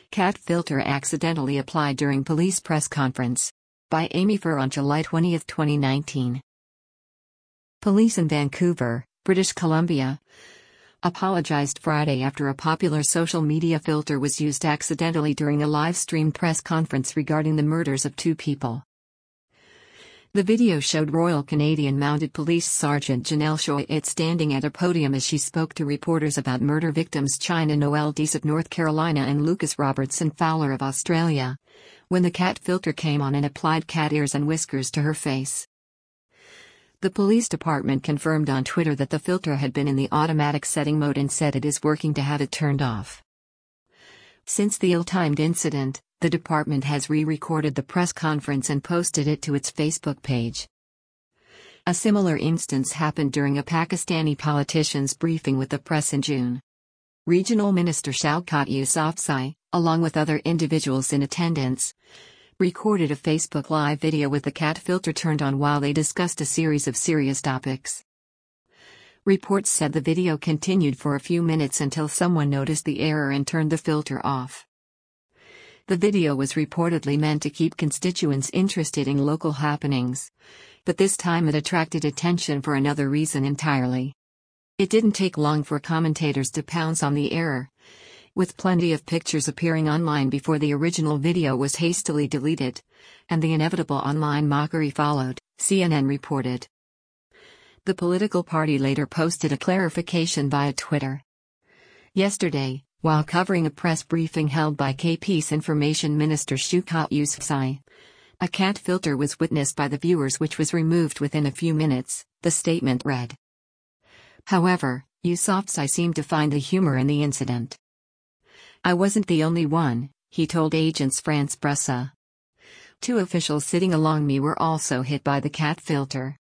Cat filter accidentally applied during police press conference. By Amy Furr on July 20, 2019. Police in Vancouver, British Columbia, apologized Friday after a popular social media filter was used accidentally during a live-streamed press conference regarding the murders of two people. The video showed Royal Canadian Mounted Police Sergeant Janelle Choate standing at a podium as she spoke to reporters about murder victims China Noel Deese of North Carolina and Lucas Robertson Fowler of Australia, when the cat filter came on and applied cat ears and whiskers to her face. The police department confirmed on Twitter that the filter had been in the automatic setting mode and said it is working to have it turned off. Since the ill-timed incident, the department has re-recorded the press conference and posted it to its Facebook page. A similar instance happened during a Pakistani politician's briefing with the press in June. Regional Minister Shaukat Yousafzai, along with other individuals in attendance, recorded a Facebook Live video with the cat filter turned on while they discussed a series of serious topics. Reports said the video continued for a few minutes until someone noticed the error and turned the filter off. The video was reportedly meant to keep constituents interested in local happenings, but this time it attracted attention for another reason entirely. It didn't take long for commentators to pounce on the error, with plenty of pictures appearing online before the original video was hastily deleted, and the inevitable online mockery followed, CNN reported. The political party later posted a clarification via Twitter. Yesterday, while covering a press briefing held by KP's Information Minister Shaukat Yousafzai, a cat filter was witnessed by the viewers which was removed within a few minutes, the statement read. However, Yousafzai seemed to find the humor in the incident. I wasn't the only one, he told Agence France Presse. Two officials sitting along me were also hit by the cat filter.